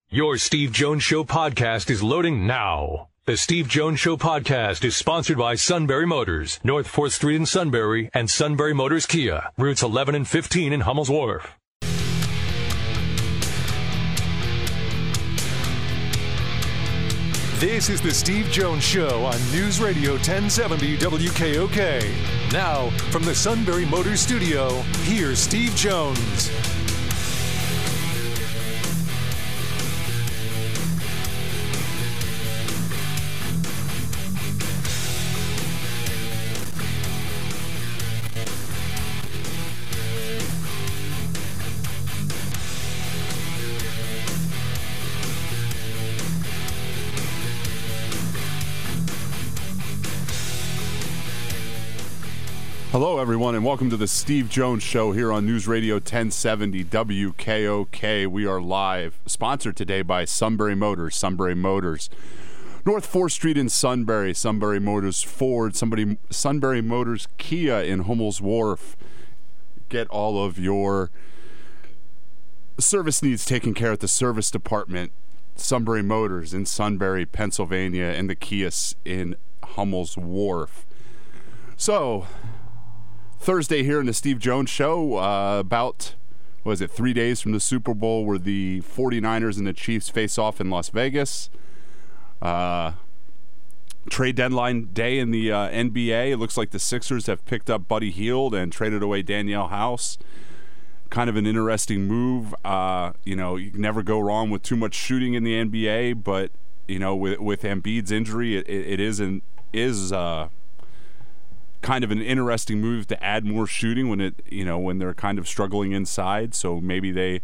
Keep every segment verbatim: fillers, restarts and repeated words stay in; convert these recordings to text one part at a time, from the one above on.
Your Steve Jones Show podcast is loading now. The Steve Jones Show podcast is sponsored by Sunbury Motors, North fourth Street in Sunbury, and Sunbury Motors Kia, routes eleven and fifteen in Hummel's Wharf. This is the Steve Jones Show on News Radio ten seventy W K O K. Now, from the Sunbury Motors Studio, here's Steve Jones. Hello, everyone, and welcome to the Steve Jones Show here on News Radio ten seventy W K O K. We are live, sponsored today by Sunbury Motors. Sunbury Motors, North fourth Street in Sunbury. Sunbury Motors Ford. Somebody, Sunbury Motors Kia in Hummel's Wharf. Get all of your service needs taken care of at the service department. Sunbury Motors in Sunbury, Pennsylvania, and the Kia in Hummel's Wharf. So, Thursday here in the Steve Jones Show, uh, about, what is it, three days from the Super Bowl where the 49ers and the Chiefs face off in Las Vegas. Uh, trade deadline day in the uh, N B A. It looks like the Sixers have picked up Buddy Hield and traded away Danielle House. Kind of an interesting move. Uh, you know, you can never go wrong with too much shooting in the N B A, but, you know, with, with Embiid's injury, it, it is an, is uh, kind of an interesting move to add more shooting when it, you know, when they're kind of struggling inside. So maybe they,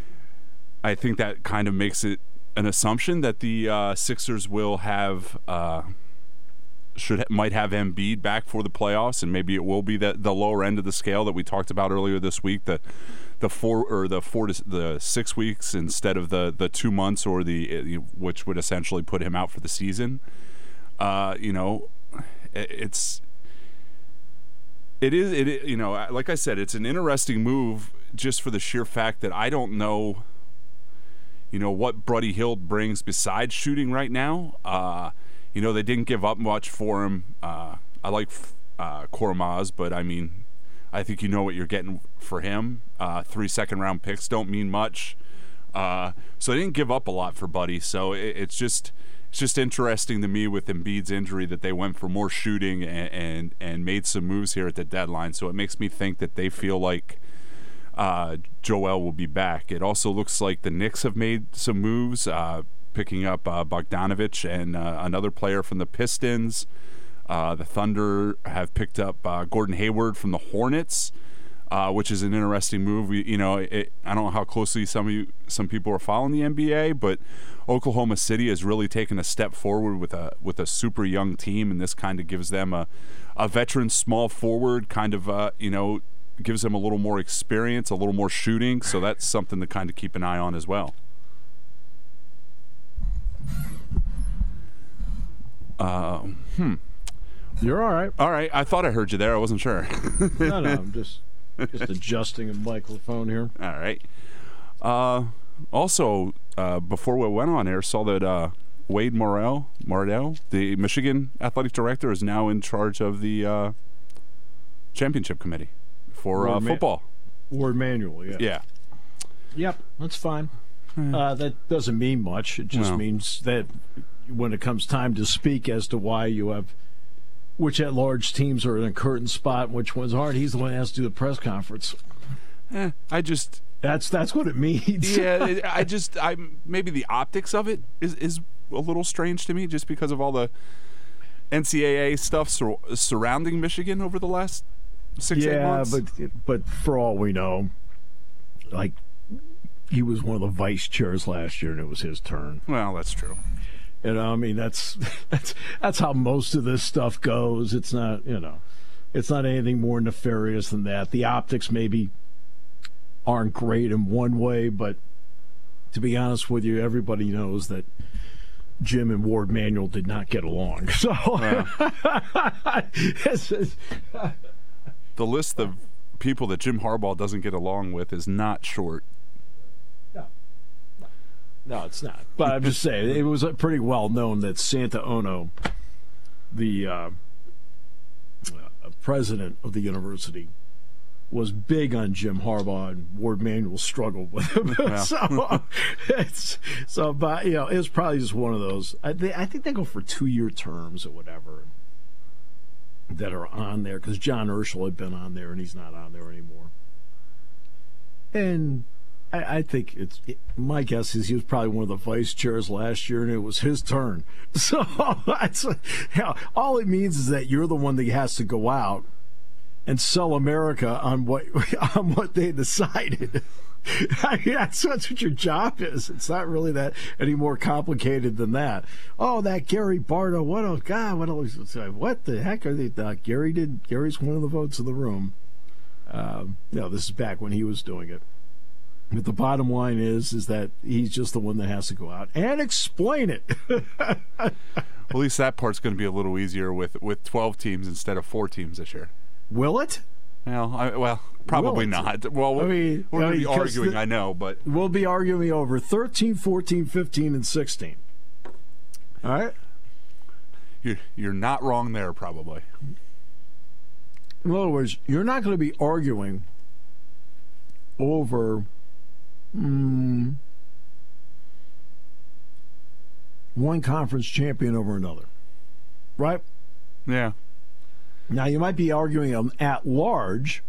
I think that kind of makes it an assumption that the uh, Sixers will have, uh, should might have Embiid back for the playoffs, and maybe it will be that the lower end of the scale that we talked about earlier this week, the the four or the four to the six weeks instead of the the two months or the which would essentially put him out for the season. Uh, you know, it's. It is, it you know, like I said, it's an interesting move just for the sheer fact that I don't know, you know, what Buddy Hield brings besides shooting right now. Uh, you know, they didn't give up much for him. Uh, I like uh, Koromaz, but I mean, I think you know what you're getting for him. Uh, three second-round picks don't mean much. Uh, so they didn't give up a lot for Buddy. So it, it's just... It's just interesting to me with Embiid's injury that they went for more shooting and, and, and made some moves here at the deadline. So it makes me think that they feel like uh, Joel will be back. It also looks like the Knicks have made some moves, uh, picking up uh, Bogdanovich and uh, another player from the Pistons. Uh, the Thunder have picked up uh, Gordon Hayward from the Hornets, uh, which is an interesting move. We, you know, it, I don't know how closely some of you, some people are following the N B A, but Oklahoma City has really taken a step forward with a with a super young team, and this kind of gives them a, a veteran small forward, kind of, uh, you know, gives them a little more experience, a little more shooting, so that's something to kind of keep an eye on as well. Uh, hmm. You're all right. All right. I thought I heard you there. I wasn't sure. no, no, I'm just just adjusting a microphone here. All right. Uh, also, uh, before we went on air, saw that uh, Wade Morrell, Mardell, the Michigan athletic director, is now in charge of the uh, championship committee for uh, football. Ward Manuel, yeah. Yeah. Yep, that's fine. Uh, that doesn't mean much. It just well. means that when it comes time to speak as to why you have which at-large teams are in a curtain spot and which ones aren't, he's the one that has to do the press conference. Eh, I just... That's that's what it means. yeah, it, I just... I maybe the optics of it is, is a little strange to me just because of all the N C double A stuff sur- surrounding Michigan over the last six, yeah, eight months. Yeah, but, but for all we know, like, he was one of the vice chairs last year and it was his turn. Well, that's true. You know, I mean, that's that's that's how most of this stuff goes. It's not, you know, it's not anything more nefarious than that. The optics maybe aren't great in one way, but to be honest with you, everybody knows that Jim and Ward Manuel did not get along. So yeah. The list of people that Jim Harbaugh doesn't get along with is not short. No, it's not. But I'm just saying, it was pretty well known that Santa Ono, the uh, uh, president of the university, was big on Jim Harbaugh, and Ward Manuel struggled with him. Yeah. so, it's, so, but you know, it was probably just one of those. I, they, I think they go for two-year terms or whatever that are on there, because John Urschel had been on there and he's not on there anymore. And I, I think it's it, my guess is he was probably one of the vice chairs last year, and it was his turn. So that's, you know, all it means is that you're the one that has to go out and sell America on what on what they decided. I mean, that's, that's what your job is. It's not really that any more complicated than that. Oh, that Gary Barta, what a God, what a, what the heck are they? Uh, Gary did. Gary's one of the votes in the room. Um, you know, this is back when he was doing it. But the bottom line is, is that he's just the one that has to go out and explain it. Well, at least that part's going to be a little easier with with twelve teams instead of four teams this year. Will it? Well, I, well, probably not. Well, I mean, we're going to I mean, be arguing, the, I know, but we'll be arguing over thirteen, fourteen, fifteen, and sixteen. All right? you're, you're not wrong there, probably. In other words, you're not going to be arguing over mm, one conference champion over another, right? Yeah. Now, you might be arguing them at large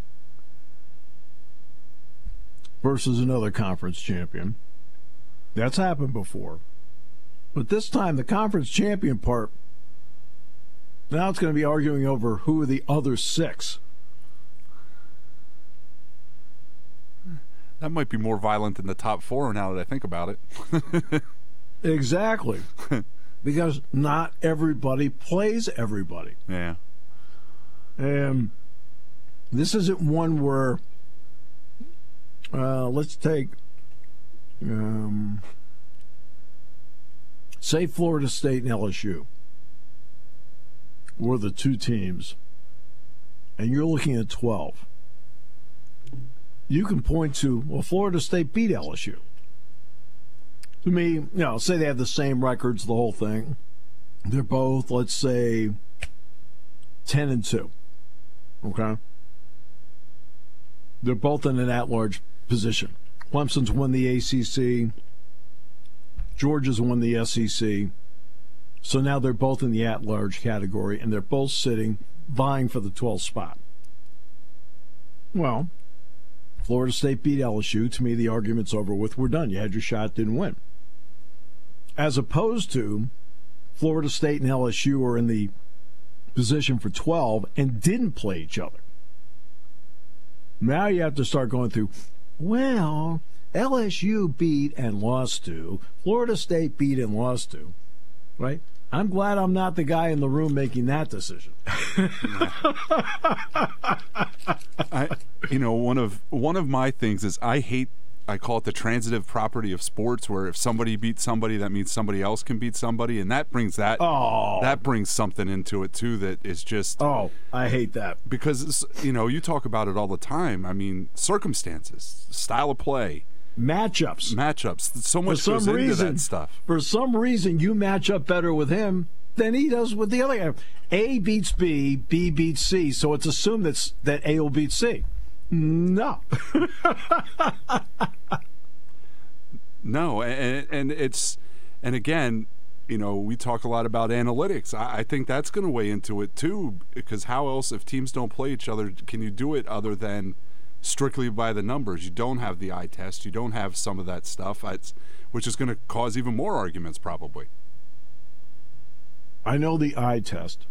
versus another conference champion. That's happened before. But this time, the conference champion part, now it's going to be arguing over who are the other six. That might be more violent than the top four now that I think about it. Exactly. Because not everybody plays everybody. Yeah. And this isn't one where, uh, let's take, um, say Florida State and L S U were the two teams, and you're looking at twelve. You can point to, well, Florida State beat L S U. To me, you know, say they have the same records, the whole thing. They're both, let's say, ten and two. Okay? They're both in an at-large position. Clemson's won the A C C. Georgia's won the S E C. So now they're both in the at-large category, and they're both sitting, vying for the twelfth spot. Well, Florida State beat L S U. To me, the argument's over with. We're done. You had your shot, didn't win. As opposed to Florida State and L S U are in the position for twelve and didn't play each other. Now you have to start going through, well, L S U beat and lost to, Florida State beat and lost to, right? I'm glad I'm not the guy in the room making that decision. I, you know, one of one of my things is I hate, I call it the transitive property of sports, where if somebody beats somebody, that means somebody else can beat somebody, and that brings that Oh. that brings something into it too that is just Oh, I hate that. because it's, you know, you talk about it all the time. I mean, circumstances, style of play, Matchups. matchups, so For much some goes into reason, that stuff. for some reason, you match up better with him than he does with the other guy. A beats B, B beats C, so it's assumed that's, that A will beat C. No. No, and, and it's, and again, you know, we talk a lot about analytics. I, I think that's going to weigh into it too, because how else, if teams don't play each other, can you do it other than strictly by the numbers? You don't have the eye test. You don't have some of that stuff, it's, which is going to cause even more arguments probably. I know the eye test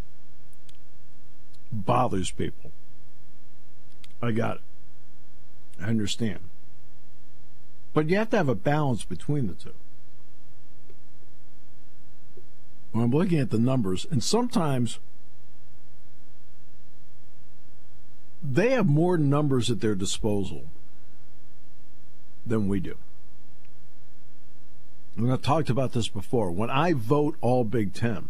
bothers people. I got it. I understand. But you have to have a balance between the two. When I'm looking at the numbers, and sometimes they have more numbers at their disposal than we do. And I've talked about this before. When I vote all Big Ten,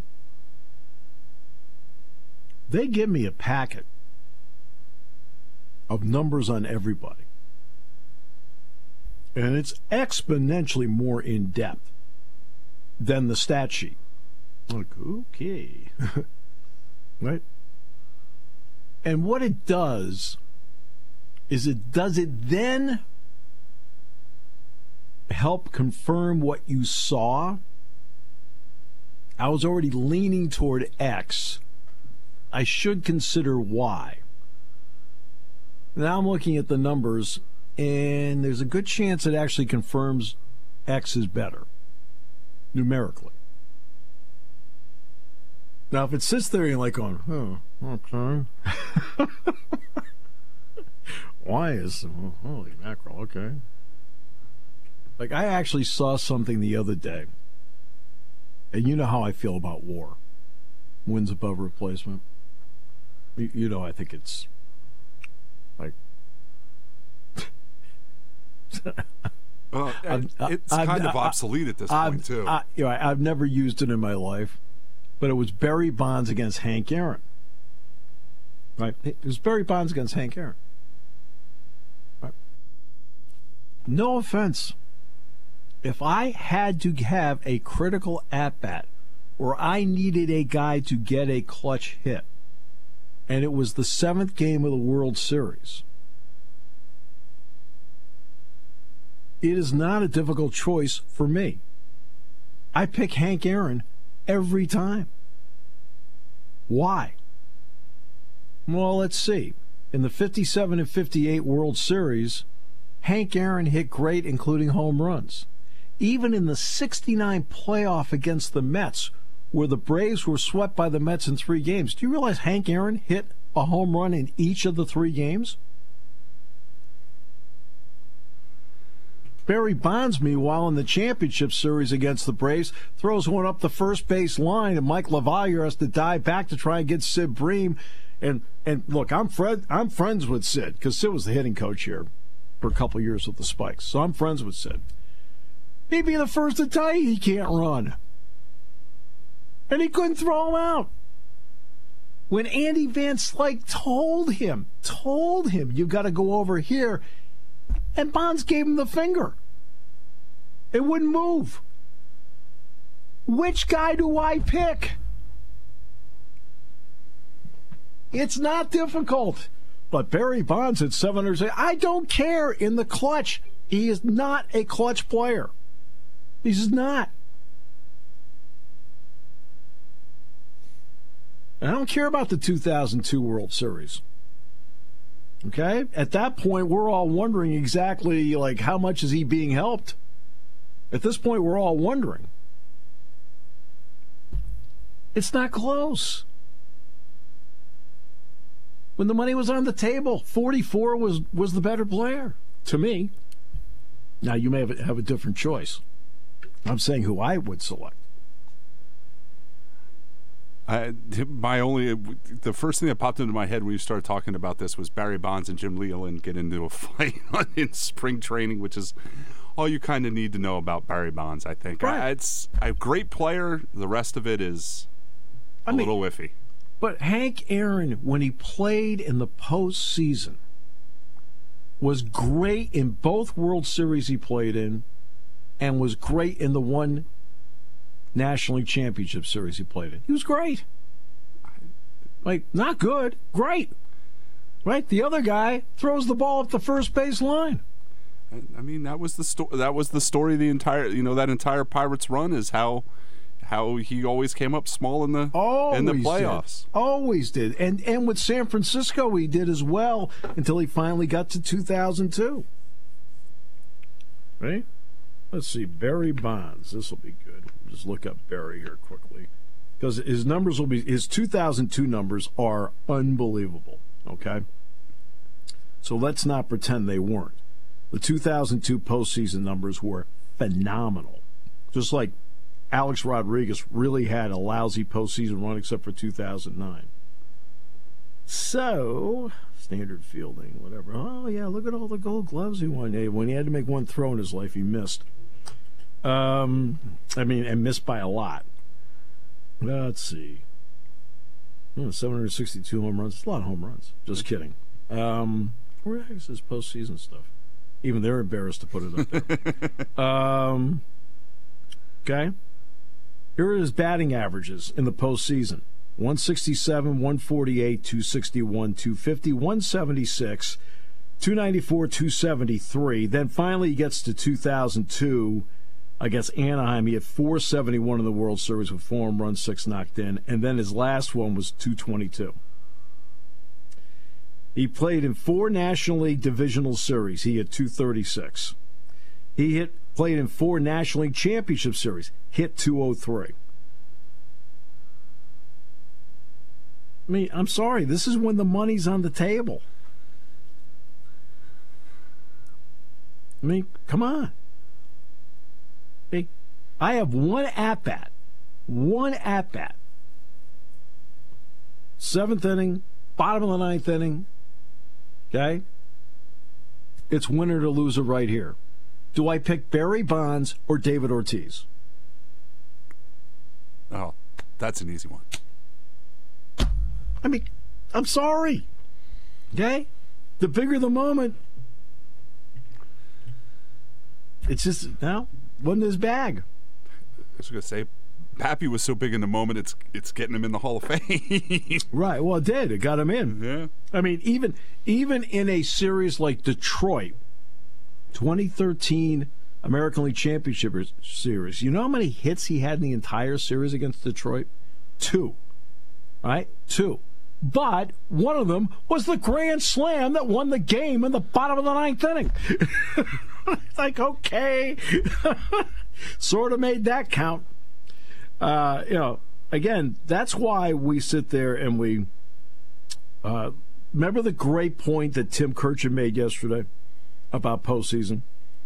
they give me a packet of numbers on everybody. And it's exponentially more in depth than the stat sheet. Like, okay. Right? And what it does is it does it then help confirm what you saw? I was already leaning toward X. I should consider Y. Now I'm looking at the numbers, and there's a good chance it actually confirms X is better, numerically. Now, if it sits there and you're like going, oh, okay. Y is, oh, holy mackerel, okay. Like, I actually saw something the other day, and you know how I feel about war. Wins above replacement. You, you know, I think it's like... well, I've, it's I've, kind I've, of obsolete at this I've, point, too. I, you know, I've never used it in my life, but it was Barry Bonds against Hank Aaron. Right? It was Barry Bonds against Hank Aaron. Right? No offense. If I had to have a critical at-bat or I needed a guy to get a clutch hit, and it was the seventh game of the World Series, it is not a difficult choice for me. I pick Hank Aaron every time. Why? Well, let's see. In the fifty-seven and fifty-eight World Series, Hank Aaron hit great, including home runs. Even in the sixty-nine playoff against the Mets, where the Braves were swept by the Mets in three games, do you realize Hank Aaron hit a home run in each of the three games? Barry Bonds, meanwhile, in the championship series against the Braves, throws one up the first base line, and Mike LaValliere has to dive back to try and get Sid Bream. And and look, I'm Fred. I'm friends with Sid because Sid was the hitting coach here for a couple of years with the Spikes. So I'm friends with Sid. He'd be the first to tell you he can't run, and he couldn't throw him out. When Andy Van Slyke told him, told him, you got to go over here. And Bonds gave him the finger. It wouldn't move. Which guy do I pick? It's not difficult. But Barry Bonds at seven hundred, I don't care in the clutch. He is not a clutch player. He's not. I don't care about the two thousand two World Series. Okay? At that point, we're all wondering exactly, like, how much is he being helped? At this point, we're all wondering. It's not close. When the money was on the table, forty-four was, was the better player, to me. Now, you may have a, have a different choice. I'm saying who I would select. I, my only, the first thing that popped into my head when you started talking about this was Barry Bonds and Jim Leyland get into a fight in spring training, which is all you kind of need to know about Barry Bonds, I think. Right. I, it's a great player. The rest of it is a I mean, little iffy. But Hank Aaron, when he played in the postseason, was great in both World Series he played in and was great in the one National League Championship Series he played in. He was great. Like, not good, great. Right? The other guy throws the ball up the first base line. I mean, that was the story. That was the story. Of the entire, you know, that entire Pirates run is how, how he always came up small in the always in the playoffs. Did. Always did, and and with San Francisco he did as well until he finally got to two thousand two. Right? Let's see, Barry Bonds. This will be good. Just look up Barry here quickly, because his numbers will be his two thousand two numbers are unbelievable. Okay, so let's not pretend they weren't. The two thousand two postseason numbers were phenomenal, just like Alex Rodriguez really had a lousy postseason run except for two thousand nine. So standard fielding, whatever. Oh yeah, look at all the Gold Gloves he won. Hey, when he had to make one throw in his life, he missed. Um, I mean, and missed by a lot. Let's see. Oh, seven hundred sixty-two home runs. It's a lot of home runs. Just kidding. Um, where the heck is his postseason stuff? Even they're embarrassed to put it up there. um, okay. Here are his batting averages in the postseason. one sixty-seven, one forty-eight, two sixty-one, two fifty, one seventy-six, two ninety-four, two seventy-three. Then finally he gets to two thousand two against Anaheim. He had four seventy-one in the World Series with four home runs, six knocked in. And then his last one was two twenty-two. He played in four National League Divisional Series. He hit two thirty-six. He hit played in four National League Championship Series. Hit two oh three. I mean, I'm sorry. This is when the money's on the table. I mean, come on. Hey, I have one at-bat. One at-bat. Seventh inning, bottom of the ninth inning. Okay? It's winner to loser right here. Do I pick Barry Bonds or David Ortiz? Oh, that's an easy one. I mean, I'm sorry. Okay? The bigger the moment, it's just, now, wasn't his bag. I was going to say, Pappy was so big in the moment, it's it's getting him in the Hall of Fame. Right. Well, it did. It got him in. Yeah. I mean, even even in a series like Detroit, twenty thirteen American League Championship Series, you know how many hits he had in the entire series against Detroit? Two. Right? Two. But one of them was the grand slam that won the game in the bottom of the ninth inning. It's like, okay. Sort of made that count. Uh, you know, again, that's why we sit there and we uh, remember the great point that Tim Kirchin made yesterday about postseason?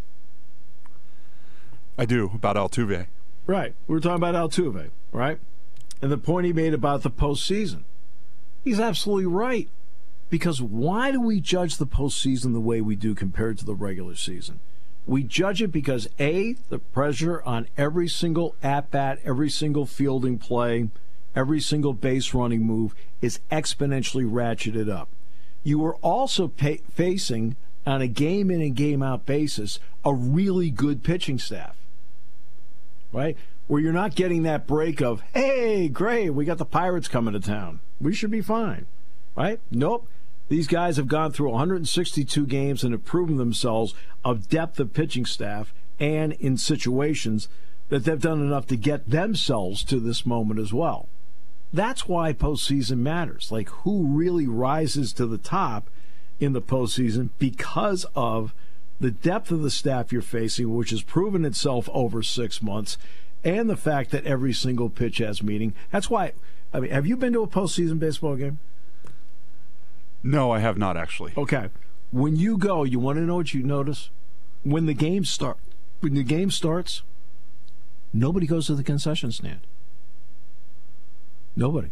I do, about Altuve. Right. We were talking about Altuve, right? And the point he made about the postseason. He's absolutely right. Because why do we judge the postseason the way we do compared to the regular season? We judge it because, A, the pressure on every single at-bat, every single fielding play, every single base running move is exponentially ratcheted up. You are also pay- facing, on a game-in and game-out basis, a really good pitching staff, right? Where you're not getting that break of, hey, great, we got the Pirates coming to town. We should be fine, right? Nope. These guys have gone through one hundred sixty-two games and have proven themselves of depth of pitching staff and in situations that they've done enough to get themselves to this moment as well. That's why postseason matters. Like, who really rises to the top in the postseason because of the depth of the staff you're facing, which has proven itself over six months, and the fact that every single pitch has meaning. That's why, I mean, have you been to a postseason baseball game? No, I have not, actually. Okay. When you go, you want to know what you notice? When the game start, when the game starts, nobody goes to the concession stand. Nobody.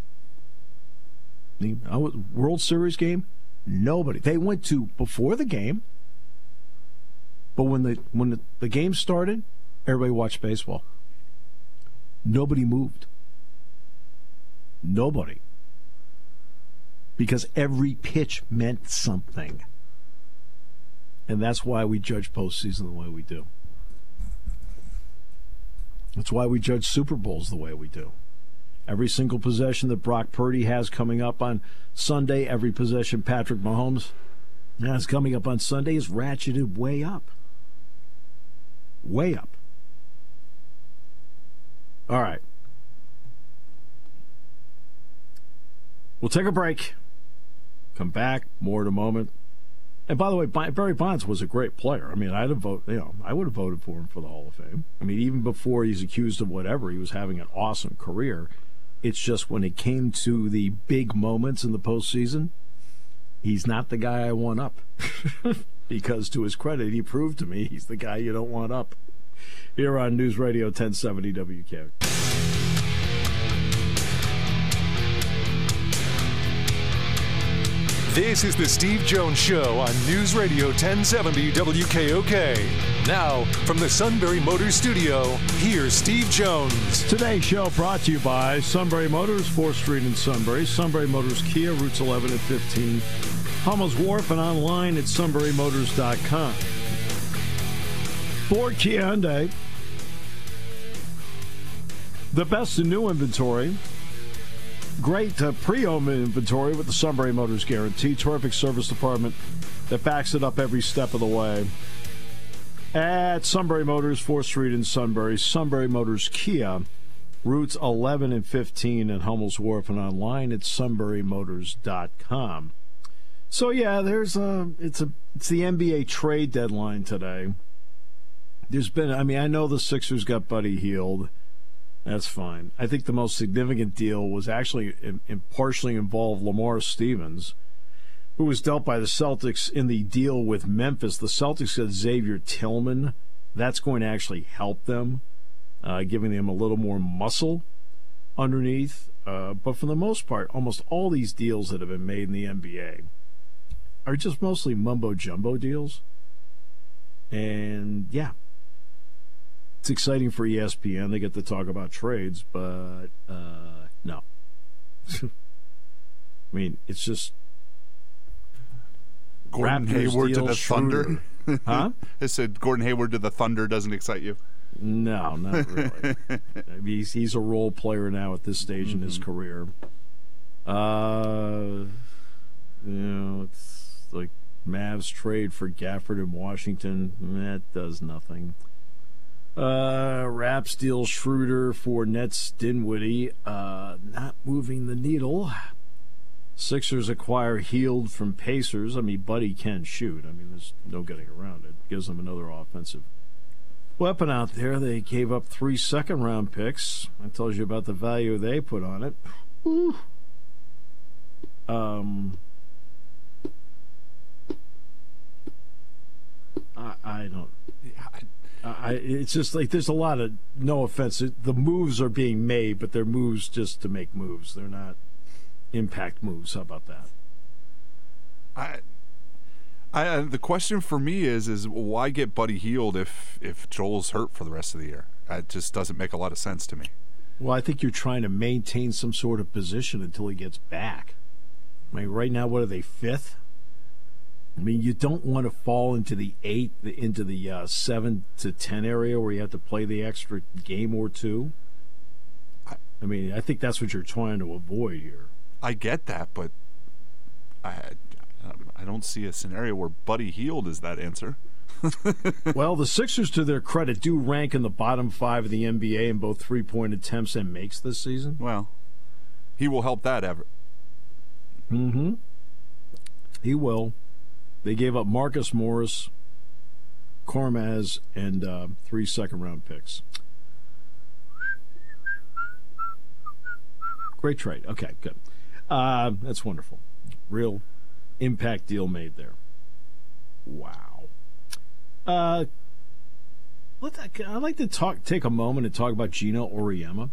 The World Series game, nobody. They went to before the game, but when the when the, the game started, everybody watched baseball. Nobody moved. Nobody. Because every pitch meant something. And that's why we judge postseason the way we do. That's why we judge Super Bowls the way we do. Every single possession that Brock Purdy has coming up on Sunday, every possession Patrick Mahomes has coming up on Sunday is ratcheted way up. Way up. All right. We'll take a break. Come back, more in a moment. And by the way, Barry Bonds was a great player. I mean, I'd have vote, you know, I would have voted for him for the Hall of Fame. I mean, even before he's accused of whatever, he was having an awesome career. It's just when it came to the big moments in the postseason, he's not the guy I want up. Because to his credit, he proved to me he's the guy you don't want up. Here on News Radio ten seventy W K. This is the Steve Jones Show on News Radio ten seventy W K O K. Now, from the Sunbury Motors Studio, here's Steve Jones. Today's show brought to you by Sunbury Motors, fourth Street in Sunbury. Sunbury Motors Kia, routes eleven and fifteen Hummel's Wharf and online at sunbury motors dot com. Ford, Kia, Hyundai. The best in new inventory. Great uh, pre-owned inventory with the Sunbury Motors Guarantee. Terrific service department that backs it up every step of the way. At Sunbury Motors, fourth Street in Sunbury. Sunbury Motors Kia. Routes eleven and fifteen in Hummel's Wharf and online at sunbury motors dot com. So yeah, there's a it's a it's the N B A trade deadline today. There's been I mean I know the Sixers got Buddy Hield. That's fine. I think the most significant deal was actually in, in partially involved Lamar Stevens, who was dealt by the Celtics in the deal with Memphis. The Celtics got Xavier Tillman. That's going to actually help them, uh, giving them a little more muscle underneath. Uh, but for the most part, almost all these deals that have been made in the N B A are just mostly mumbo-jumbo deals. And, yeah, it's exciting for E S P N. They get to talk about trades, but uh, no. I mean, it's just Gordon Raptors Hayward deal, to the Schroeder. Thunder. Huh? I said Gordon Hayward to the Thunder doesn't excite you. No, not really. I mean, he's, he's a role player now at this stage mm-hmm. in his career. Uh, you know, it's like Mavs trade for Gafford in Washington. That does nothing. Uh, Raps deal Schroeder for Nets Dinwiddie. Uh, not moving the needle. Sixers acquire Hield from Pacers. I mean, Buddy can shoot. I mean, there's no getting around it. Gives them another offensive weapon out there. They gave up three second-round picks. That tells you about the value they put on it. Woo. Um, I, I don't... I, I, it's just like there's a lot of, no offense, the moves are being made, but they're moves just to make moves. They're not impact moves. How about that? I, I the question for me is is why get Buddy Hield if if Joel's hurt for the rest of the year? It just doesn't make a lot of sense to me. Well, I think you're trying to maintain some sort of position until he gets back. I mean, right now, what are they, fifth? I mean, you don't want to fall into the eight, into the uh, seven to ten area where you have to play the extra game or two. I, I mean, I think that's what you're trying to avoid here. I get that, but I I don't see a scenario where Buddy Hield is that answer. Well, the Sixers, to their credit, do rank in the bottom five of the N B A in both three-point attempts and makes this season. Well, he will help that, Everett. Mm-hmm. He will. They gave up Marcus Morris, Kormaz, and uh, three second-round picks. Great trade. Okay, good. Uh, that's wonderful. Real impact deal made there. Wow. Uh, let that, I'd like to talk. Take a moment and talk about Gino Auriemma.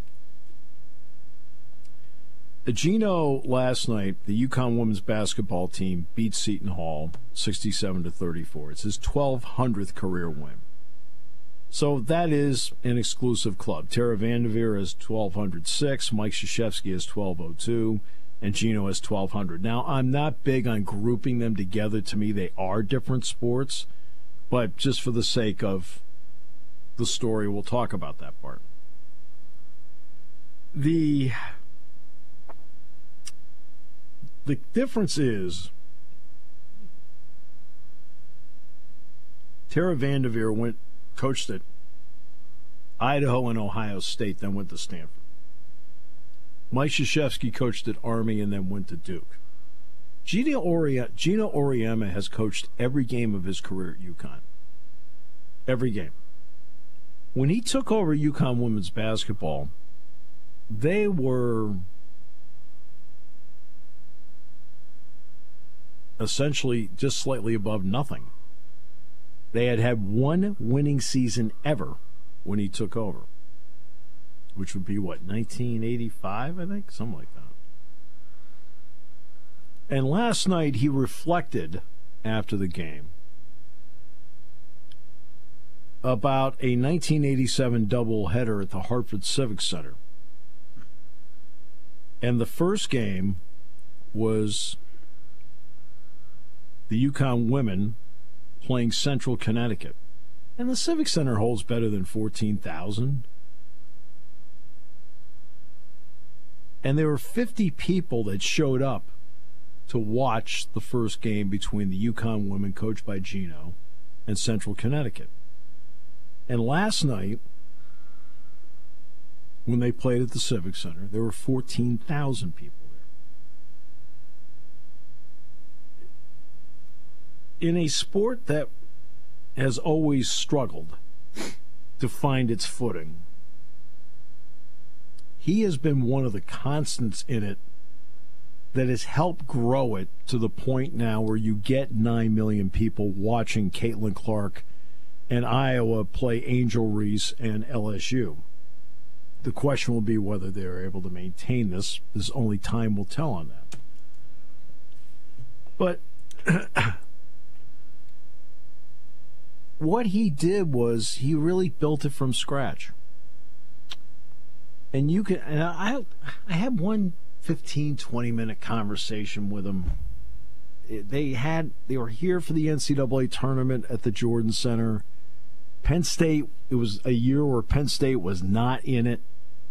Gino last night, the UConn women's basketball team beat Seton Hall sixty-seven to thirty-four. It's his twelve hundredth career win. So that is an exclusive club. Tara Vanderveer has twelve oh six, Mike Krzyzewski has twelve oh two, and Gino has twelve hundred. Now, I'm not big on grouping them together. To me, they are different sports, but just for the sake of the story, we'll talk about that part. The... The difference is Tara Vanderveer went coached at Idaho and Ohio State, then went to Stanford. Mike Krzyzewski coached at Army and then went to Duke. Gino Auriemma, Gino Auriemma has coached every game of his career at UConn. Every game. When he took over UConn women's basketball, they were essentially just slightly above nothing. They had had one winning season ever when he took over, which would be, what, nineteen eighty-five, I think? Something like that. And last night he reflected after the game about a nineteen eighty-seven doubleheader at the Hartford Civic Center. And the first game was the UConn women playing Central Connecticut. And the Civic Center holds better than fourteen thousand. And there were fifty people that showed up to watch the first game between the UConn women, coached by Gino, and Central Connecticut. And last night, when they played at the Civic Center, there were fourteen thousand people there. In a sport that has always struggled to find its footing, he has been one of the constants in it that has helped grow it to the point now where you get nine million people watching Caitlin Clark and Iowa play Angel Reese and L S U. The question will be whether they're able to maintain this. There's only time will tell on that. But what he did was he really built it from scratch. And you can, and I, I had one fifteen, twenty minute conversation with him. They had, they were here for the N C double A tournament at the Jordan Center. Penn State, it was a year where Penn State was not in it.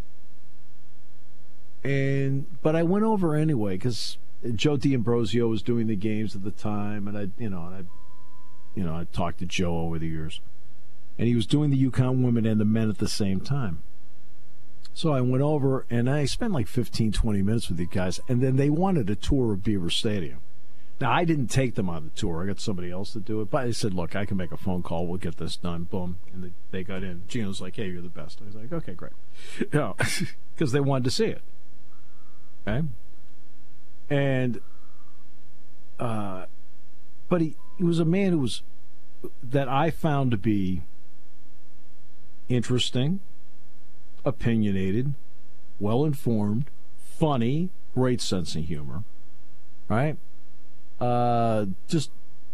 And, but I went over anyway, because Joe D'Ambrosio was doing the games at the time, and I, you know, I, you know, I talked to Joe over the years, and he was doing the UConn women and the men at the same time. So I went over, and I spent like fifteen, twenty minutes with these guys, and then they wanted a tour of Beaver Stadium. Now, I didn't take them on the tour. I got somebody else to do it. But I said, look, I can make a phone call. We'll get this done. Boom. And they got in. Gino's like, hey, you're the best. I was like, okay, great. You know, because they wanted to see it. Okay? And, uh, but he, he was a man who was, that I found to be interesting, opinionated, well-informed, funny, great sense of humor, right? Uh, just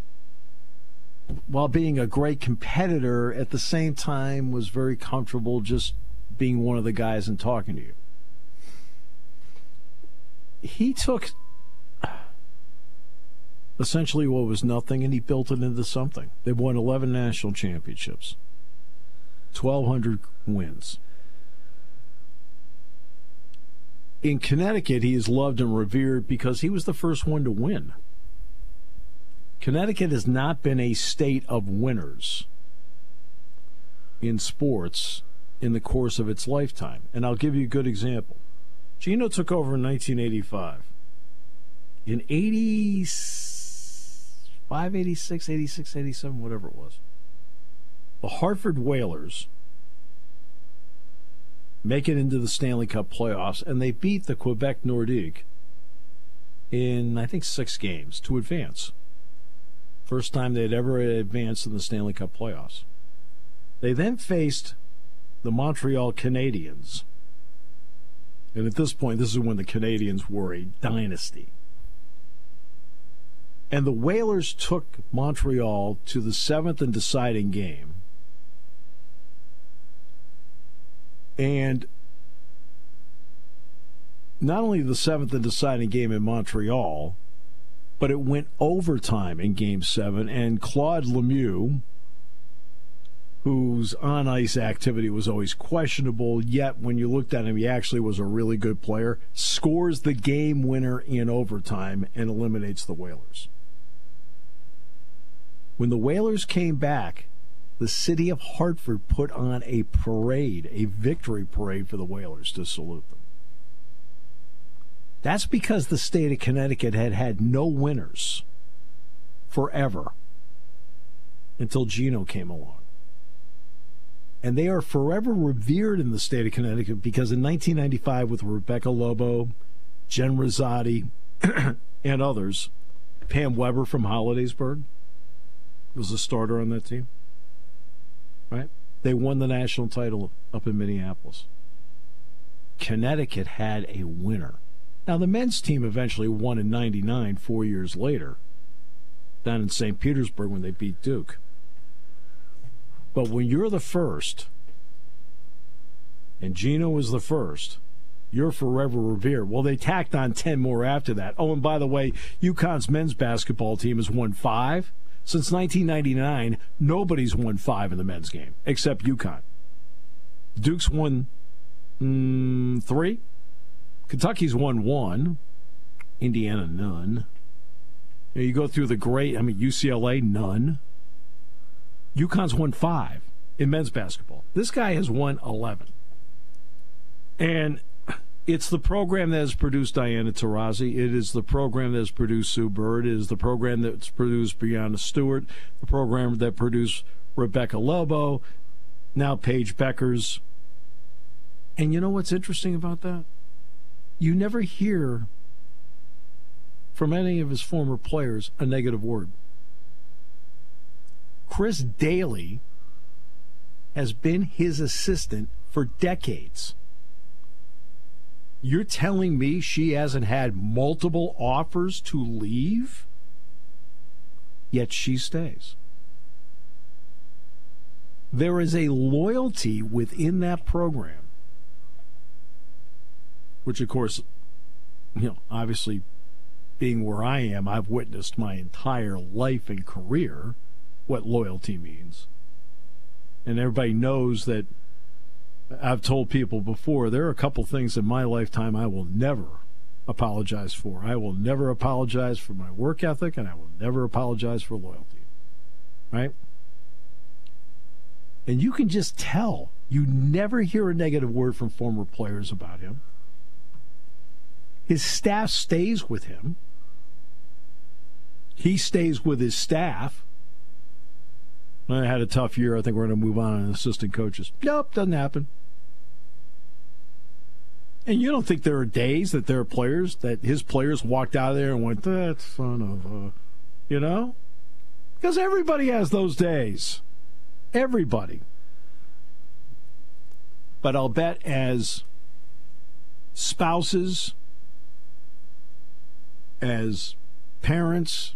while being a great competitor, at the same time was very comfortable just being one of the guys and talking to you. He took essentially what was nothing and he built it into something. They've won eleven national championships, twelve hundred wins. In Connecticut, he is loved and revered because he was the first one to win. Connecticut has not been a state of winners in sports in the course of its lifetime. And I'll give you a good example. Gino took over in nineteen eighty-five. In eighty-five, eighty-six, eighty-six, eighty-seven, whatever it was, the Hartford Whalers make it into the Stanley Cup playoffs, and they beat the Quebec Nordique in, I think, six games to advance. First time they'd ever advanced in the Stanley Cup playoffs. They then faced the Montreal Canadiens. And at this point, this is when the Canadiens were a dynasty. And the Whalers took Montreal to the seventh and deciding game. And not only the seventh and deciding game in Montreal, but it went overtime in Game seven, and Claude Lemieux, whose on-ice activity was always questionable, yet when you looked at him, he actually was a really good player, scores the game winner in overtime and eliminates the Whalers. When the Whalers came back, the city of Hartford put on a parade, a victory parade for the Whalers to salute them. That's because the state of Connecticut had had no winners forever until Gino came along. And they are forever revered in the state of Connecticut because in nineteen ninety-five with Rebecca Lobo, Jen Rosati, and others, Pam Weber from Hollidaysburg was a starter on that team. Right? They won the national title up in Minneapolis. Connecticut had a winner. Now, the men's team eventually won in ninety-nine, four years later, down in Saint Petersburg when they beat Duke. But when you're the first, and Gino was the first, You're forever revered. Well, they tacked on ten more after that. Oh, and by the way, UConn's men's basketball team has won five. Since nineteen ninety-nine, nobody's won five in the men's game except UConn. Duke's won mm, three. Kentucky's won one. Indiana, none. You, know, you go through the great, I mean, U C L A, none. UConn's won five in men's basketball. This guy has won eleven. And it's the program that has produced Diana Taurasi. It is the program that has produced Sue Bird. It is the program that's produced Breanna Stewart, the program that produced Rebecca Lobo, now Paige Beckers. And you know what's interesting about that? You never hear from any of his former players a negative word. Chris Daly has been his assistant for decades. You're telling me she hasn't had multiple offers to leave? Yet she stays. There is a loyalty within that program, which, of course, you know, obviously, being where I am, I've witnessed my entire life and career what loyalty means. And everybody knows that I've told people before, there are a couple things in my lifetime I will never apologize for. I will never apologize for my work ethic, and I will never apologize for loyalty. Right? And you can just tell. You never hear a negative word from former players about him. His staff stays with him. He stays with his staff. I had a tough year. I think we're going to move on to assistant coaches. Nope, doesn't happen. And you don't think there are days that there are players, that his players walked out of there and went, that son of a, you know? Because everybody has those days. Everybody. But I'll bet as spouses, as parents,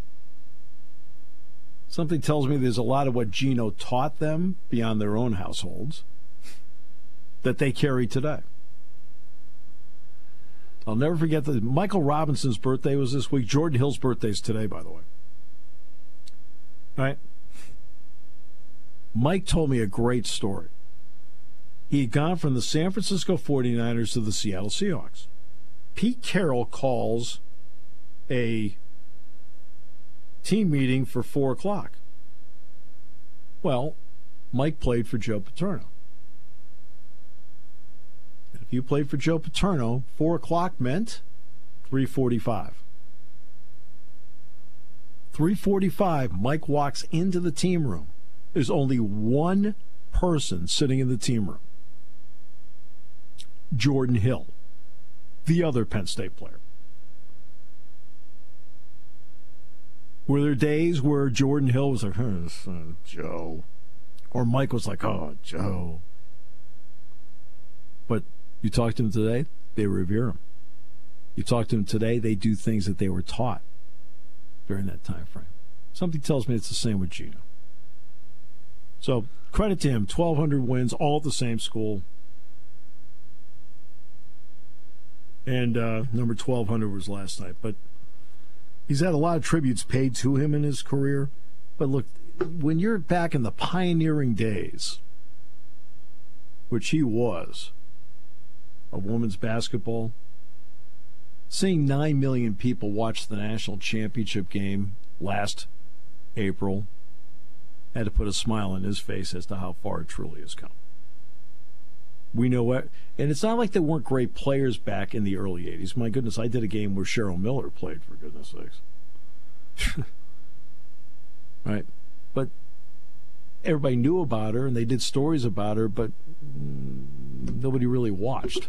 something tells me there's a lot of what Gino taught them beyond their own households that they carry today. I'll never forget that Michael Robinson's birthday was this week. Jordan Hill's birthday is today, by the way. All right? Mike told me a great story. He had gone from the San Francisco forty-niners to the Seattle Seahawks. Pete Carroll calls a team meeting for four o'clock. Well, Mike played for Joe Paterno. If you played for Joe Paterno, four o'clock meant three forty-five. three forty-five, Mike walks into the team room. There's only one person sitting in the team room. Jordan Hill, the other Penn State player. Were there days where Jordan Hill was like, oh, son, Joe? Or Mike was like, oh, Joe. But you talk to him today, they revere him. You talk to him today, they do things that they were taught during that time frame. Something tells me it's the same with Gino. So credit to him, twelve hundred wins, all at the same school. And uh, number twelve hundred was last night. But he's had a lot of tributes paid to him in his career. But look, when you're back in the pioneering days, which he was, of women's basketball, seeing nine million people watch the national championship game last April had to put a smile on his face as to how far it truly has come. We know what, and it's not like there weren't great players back in the early eighties. My goodness, I did a game where Cheryl Miller played, for goodness sakes. Right? But everybody knew about her, and they did stories about her, but mm, nobody really watched.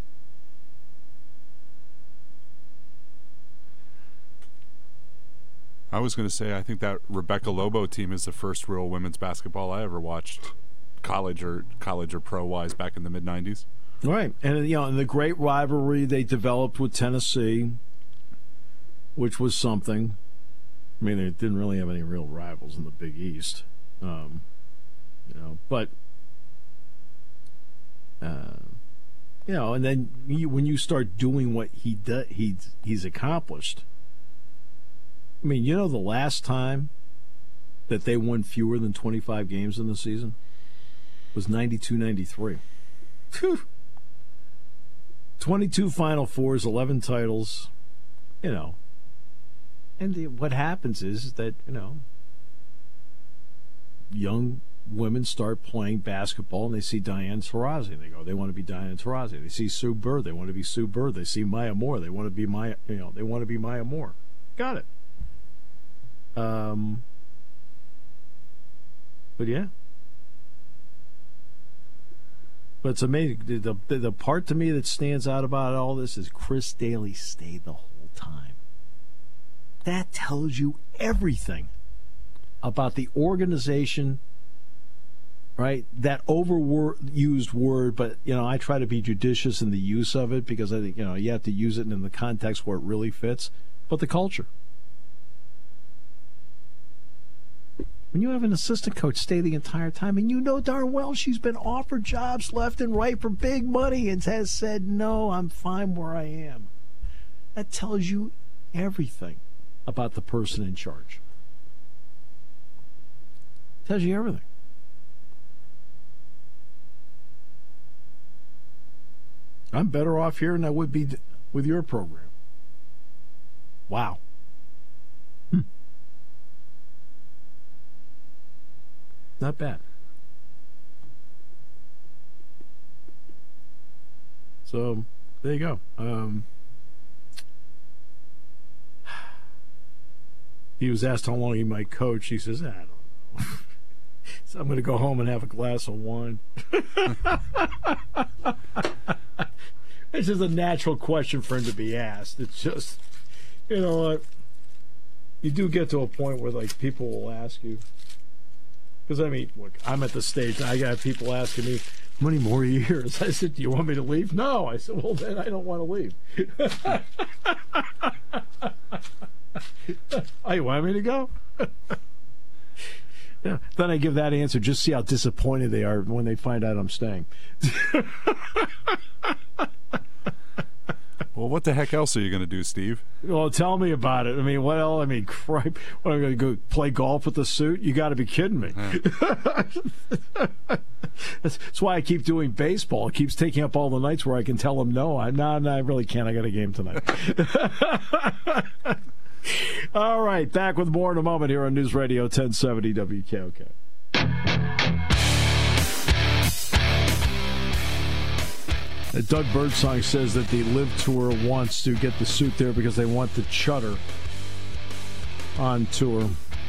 I was going to say, I think that Rebecca Lobo team is the first real women's basketball I ever watched, college or college or pro-wise, back in the mid nineties. Right, and you know, and the great rivalry they developed with Tennessee, which was something. I mean, they didn't really have any real rivals in the Big East, um, you know. But uh, you know, and then you, when you start doing what he do, he he's accomplished. I mean, you know, the last time that they won fewer than twenty-five games in the season was ninety-two ninety-three. twenty-two Final Fours, eleven titles, you know. And the, what happens is that, you know, young women start playing basketball and they see Diane Taurasi and they go, they want to be Diane Taurasi. They see Sue Bird, they want to be Sue Bird. They see Maya Moore, they want to be Maya, you know, they want to be Maya Moore. Got it. Um, but yeah. But it's amazing. The, the the part to me that stands out about all this is Chris Daly stayed the whole time. That tells you everything about the organization, right? That overused word, but, you know, I try to be judicious in the use of it because I think, you know, you have to use it in the context where it really fits. But the culture. When you have an assistant coach stay the entire time, and you know darn well she's been offered jobs left and right for big money and has said, no, I'm fine where I am. That tells you everything about the person in charge. Tells you everything. I'm better off here than I would be with your program. Wow. Hmm. Not bad. So, there you go. Um, he was asked how long he might coach. He says, I don't know. So I'm going to go home and have a glass of wine. It's just a natural question for him to be asked. It's just, you know what? You do get to a point where, like, people will ask you. Because, I mean, look, I'm at the stage, I got people asking me, how many more years? I said, do you want me to leave? No. I said, well, then I don't want to leave. Oh, you want me to go? Yeah. Then I give that answer, just see how disappointed they are when they find out I'm staying. Well, what the heck else are you going to do, Steve? Well, tell me about it. I mean, what else? I mean, cripe. What, am I going to go play golf with the suit? You got to be kidding me. Yeah. that's, that's why I keep doing baseball. It keeps taking up all the nights where I can tell them, no, I, no, no, I really can't. I got a game tonight. All right, back with more in a moment here on News Radio ten seventy W K O K. Doug Birdsong says that the Live Tour wants to get the suit there because they want the chutter on tour.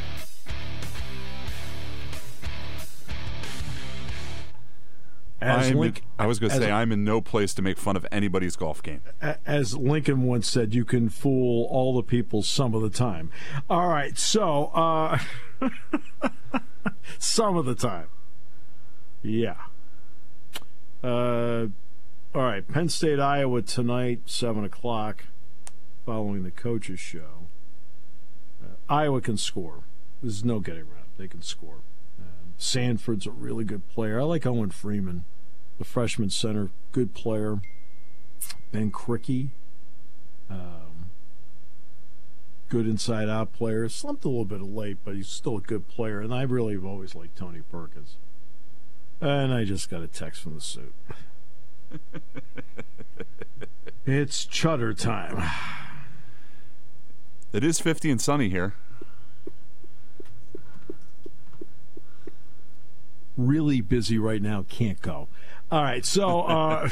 As I'm Link, in, I was going to say, I'm in no place to make fun of anybody's golf game. As Lincoln once said, you can fool all the people some of the time. All right, so uh, some of the time. Yeah. Uh, all right, Penn State, Iowa tonight, seven o'clock, following the coaches' show. Uh, Iowa can score. There's no getting around it. They can score. Um, Sanford's a really good player. I like Owen Freeman, the freshman center, good player. Ben Krikke, um, good inside-out player. Slumped a little bit of late, but he's still a good player. And I really have always liked Tony Perkins. And I just got a text from the suit. It's chutter time. It is fifty and sunny here. Really busy right now, can't go. All right, so, uh,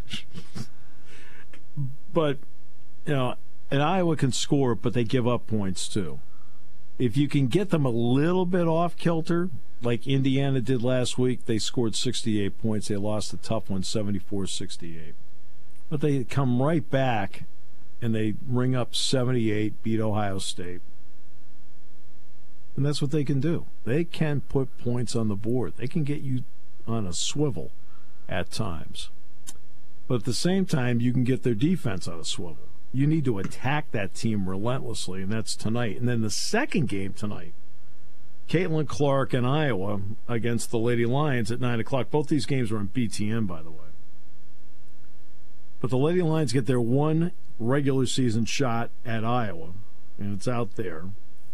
but, you know, and Iowa can score, but they give up points too. If you can get them a little bit off kilter, like Indiana did last week, they scored sixty-eight points. They lost a tough one, seventy-four sixty-eight. But they come right back, and they ring up seventy-eight, beat Ohio State. And that's what they can do. They can put points on the board. They can get you on a swivel at times. But at the same time, you can get their defense on a swivel. You need to attack that team relentlessly, and that's tonight. And then the second game tonight, Caitlin Clark and Iowa against the Lady Lions at nine o'clock. Both these games are on B T N, by the way. But the Lady Lions get their one regular season shot at Iowa, and it's out there.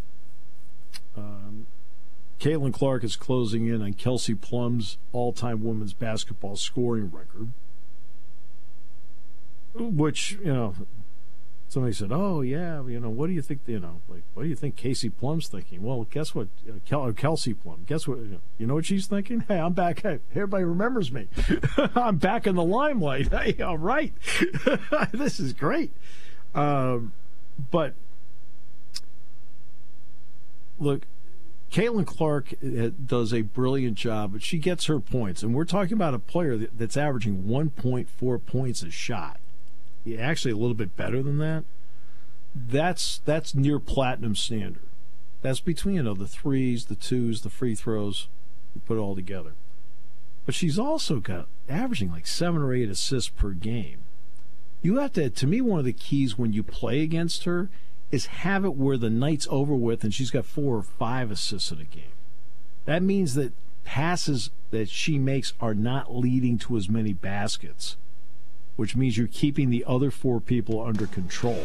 Um, Caitlin Clark is closing in on Kelsey Plum's all-time women's basketball scoring record, which, you know, somebody said, oh, yeah, you know, what do you think, you know, like, what do you think Casey Plum's thinking? Well, guess what, uh, Kel- Kelsey Plum, guess what, you know what she's thinking? Hey, I'm back, hey, everybody remembers me. I'm back in the limelight. Hey, all right. This is great. Um, but, look, Caitlin Clark does a brilliant job, but she gets her points. And we're talking about a player that's averaging one point four points a shot. Yeah, actually, a little bit better than that. That's that's near platinum standard. That's between, you know, the threes, the twos, the free throws. You put it all together. But she's also got averaging like seven or eight assists per game. You have to, to me, one of the keys when you play against her is have it where the night's over with and she's got four or five assists in a game. That means that passes that she makes are not leading to as many baskets, which means you're keeping the other four people under control.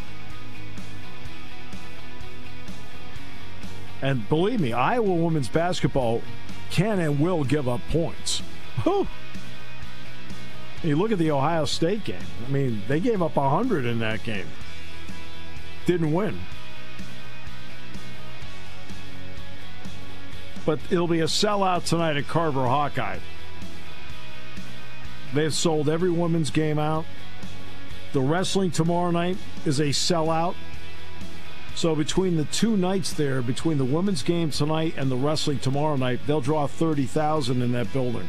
And believe me, Iowa women's basketball can and will give up points. Whew. You look at the Ohio State game. I mean, they gave up one hundred in that game. Didn't win. But it'll be a sellout tonight at Carver Hawkeye. They've sold every women's game out. The wrestling tomorrow night is a sellout. So between the two nights there, between the women's game tonight and the wrestling tomorrow night, they'll draw thirty thousand in that building.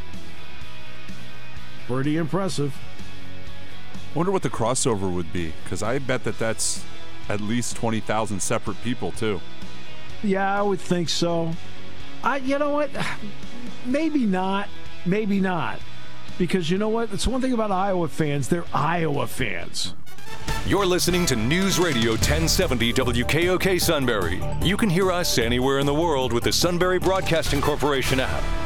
Pretty impressive. Wonder what the crossover would be, because I bet that that's at least twenty thousand separate people, too. Yeah, I would think so. I, you know what? Maybe not. Maybe not. Because you know what? It's one thing about Iowa fans. They're Iowa fans. You're listening to News Radio ten seventy W K O K Sunbury. You can hear us anywhere in the world with the Sunbury Broadcasting Corporation app.